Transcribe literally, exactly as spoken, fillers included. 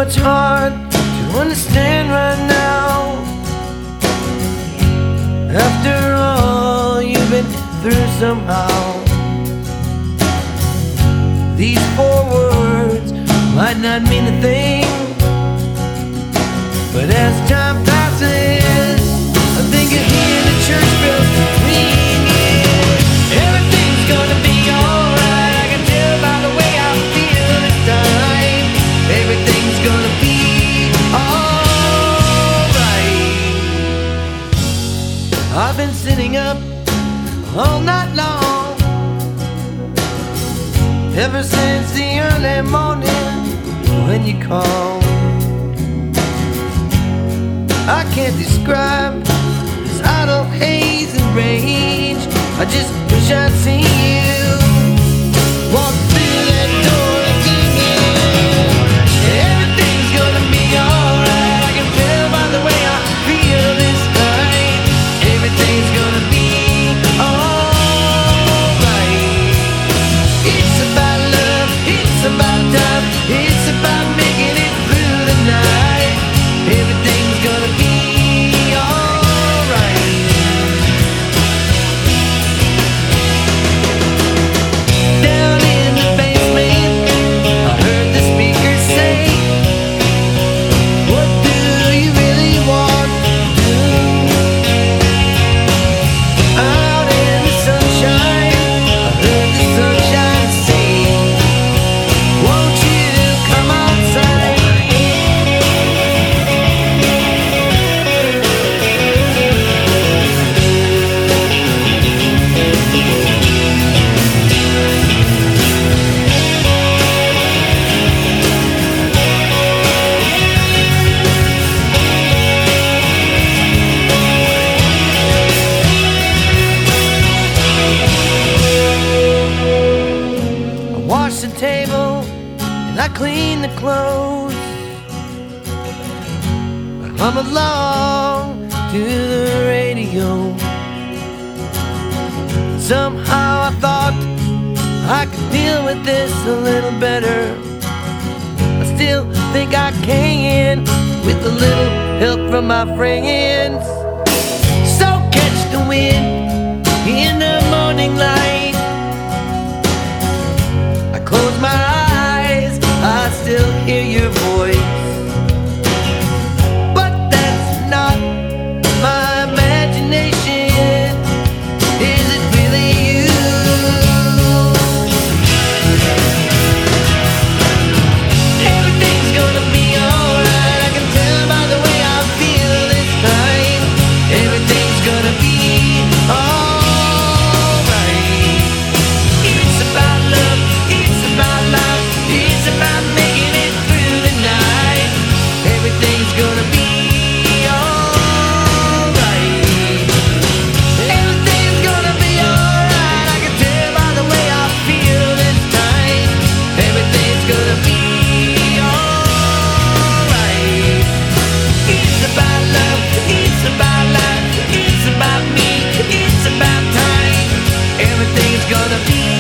it's hard to understand right now. After all you've been through somehow, these four words might not mean a thing, but as time passes, I think I hear the church bells ringing. Everything's gonna be alright, I can tell by the way I feel this time. Everything's gonna be alright. I've been sitting up all night long, ever since the early morning when you call. I can't describe this idle haze and rage. I just wish I'd seen you walk through that door again. Everything's gonna be alright, I can tell by the way I feel this time. Everything's gonna be alright. It's about love, it's about time, it's about making it through the night. Everything's gonna be alright. Down in the basement, I heard the speaker say, what do you really want to do? Out in the sunshine, I heard the sunshine say, won't you come outside? I wash the table and I clean the clothes. I hum along to the radio. Somehow I thought I could deal with this a little better. I still think I can with a little help from my friends. So catch the wind in the morning light. I close my eyes, I still hear your voice. But that's not my imagination. Is it really you? Everything's gonna be alright, I can tell by the way I feel this time. Everything's gonna be alright. It's about love, it's about life, it's about making it through the night. Everything's gonna be alright. Everything's gonna be alright, I can tell by the way I feel this time. Everything's gonna be alright. It's about love, it's about life, it's about me, it's about time. Everything's gonna be